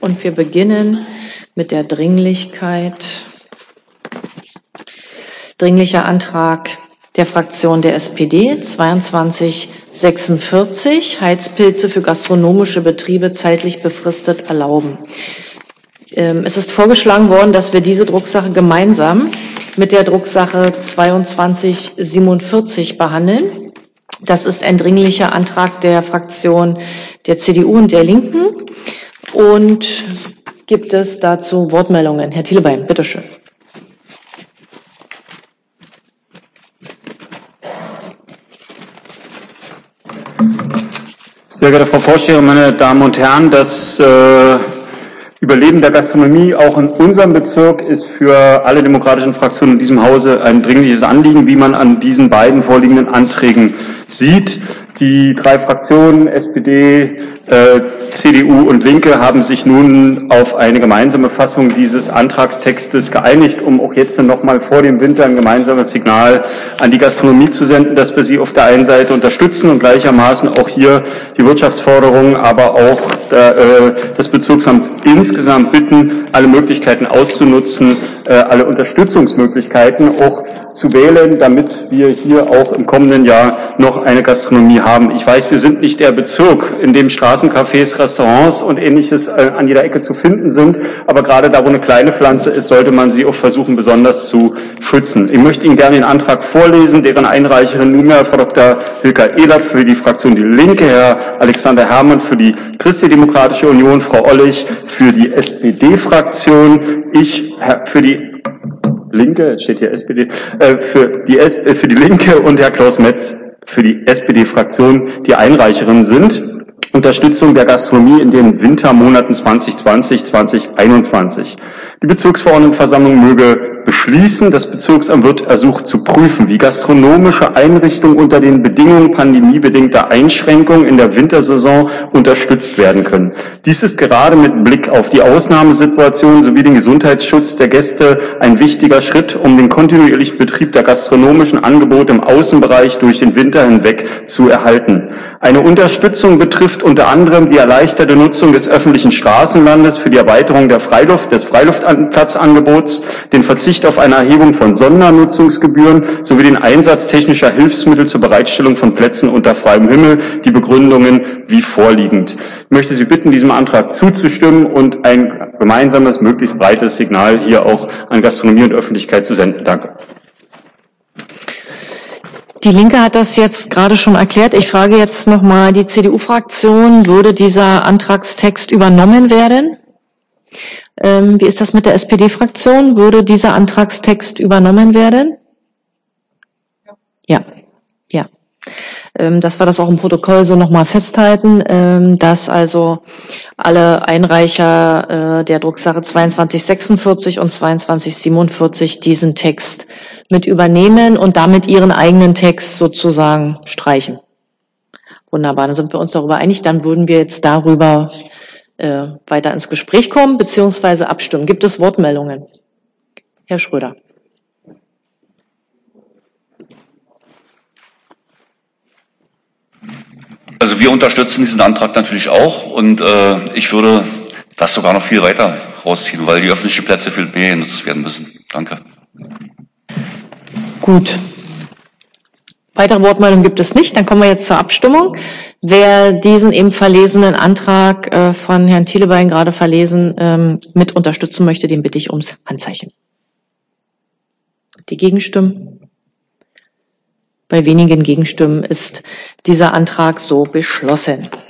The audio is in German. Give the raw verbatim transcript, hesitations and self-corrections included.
und wir beginnen mit der Dringlichkeit. Dringlicher Antrag der Fraktion der S P D zweiundzwanzig sechsundvierzig, Heizpilze für gastronomische Betriebe zeitlich befristet erlauben. Es ist vorgeschlagen worden, dass wir diese Drucksache gemeinsam mit der Drucksache zweiundzwanzig siebenundvierzig behandeln. Das ist ein dringlicher Antrag der Fraktion der C D U und der Linken. Und gibt es dazu Wortmeldungen? Herr Thielebein, bitteschön. Sehr geehrte Frau Vorsteherin, meine Damen und Herren, das äh, Überleben der Gastronomie auch in unserem Bezirk ist für alle demokratischen Fraktionen in diesem Hause ein dringliches Anliegen, wie man an diesen beiden vorliegenden Anträgen sieht. Die drei Fraktionen S P D, äh, C D U und Linke haben sich nun auf eine gemeinsame Fassung dieses Antragstextes geeinigt, um auch jetzt noch mal vor dem Winter ein gemeinsames Signal an die Gastronomie zu senden, dass wir sie auf der einen Seite unterstützen und gleichermaßen auch hier die Wirtschaftsförderung, aber auch der, äh, das Bezirksamt insgesamt bitten, alle Möglichkeiten auszunutzen, äh, alle Unterstützungsmöglichkeiten auch zu wählen, damit wir hier auch im kommenden Jahr noch eine Gastronomie haben. Ich weiß, wir sind nicht der Bezirk, in dem Straßencafés, Restaurants und Ähnliches äh, an jeder Ecke zu finden sind, aber gerade da, wo eine kleine Pflanze ist, sollte man sie auch versuchen, besonders zu schützen. Ich möchte Ihnen gerne den Antrag vorlesen, deren Einreicherin nunmehr Frau Doktor Hilka Ehlert für die Fraktion Die Linke, Herr Alexander Herrmann für die Christlich-Demokratische Union, Frau Ollich für die S P D-Fraktion, ich für die Linke, jetzt steht hier S P D, äh, für die S äh, für die Linke und Herr Klaus Metz für die S P D-Fraktion, die Einreicherinnen sind. Unterstützung der Gastronomie in den Wintermonaten zwanzig zwanzig bis zwanzig einundzwanzig. Die Bezirksverordnetenversammlung möge beschließen, das Bezirksamt wird ersucht zu prüfen, wie gastronomische Einrichtungen unter den Bedingungen pandemiebedingter Einschränkungen in der Wintersaison unterstützt werden können. Dies ist gerade mit Blick auf die Ausnahmesituation sowie den Gesundheitsschutz der Gäste ein wichtiger Schritt, um den kontinuierlichen Betrieb der gastronomischen Angebote im Außenbereich durch den Winter hinweg zu erhalten. Eine Unterstützung betrifft unter anderem die erleichterte Nutzung des öffentlichen Straßenlandes für die Erweiterung der Freiluft, des Freiluftplatzangebots, den Verzicht auf eine Erhebung von Sondernutzungsgebühren sowie den Einsatz technischer Hilfsmittel zur Bereitstellung von Plätzen unter freiem Himmel. Die Begründungen wie vorliegend. Ich möchte Sie bitten, diesem Antrag zuzustimmen und ein gemeinsames, möglichst breites Signal hier auch an Gastronomie und Öffentlichkeit zu senden. Danke. Die Linke hat das jetzt gerade schon erklärt. Ich frage jetzt nochmal die C D U-Fraktion, würde dieser Antragstext übernommen werden? Ähm, wie ist das mit der S P D-Fraktion? Würde dieser Antragstext übernommen werden? Ja, ja. Ähm, dass wir das auch im Protokoll so nochmal festhalten, ähm, dass also alle Einreicher äh, der Drucksache zweiundzwanzig sechsundvierzig und zweiundzwanzig siebenundvierzig diesen Text mit übernehmen und damit ihren eigenen Text sozusagen streichen. Wunderbar, dann sind wir uns darüber einig. Dann würden wir jetzt darüber äh, weiter ins Gespräch kommen bzw. abstimmen. Gibt es Wortmeldungen? Herr Schröder. Also wir unterstützen diesen Antrag natürlich auch und äh, ich würde das sogar noch viel weiter rausziehen, weil die öffentlichen Plätze viel mehr genutzt werden müssen. Danke. Gut. Weitere Wortmeldungen gibt es nicht. Dann kommen wir jetzt zur Abstimmung. Wer diesen eben verlesenen Antrag äh, von Herrn Thielebein gerade verlesen ähm, mit unterstützen möchte, den bitte ich ums Handzeichen. Die Gegenstimmen? Bei wenigen Gegenstimmen ist dieser Antrag so beschlossen.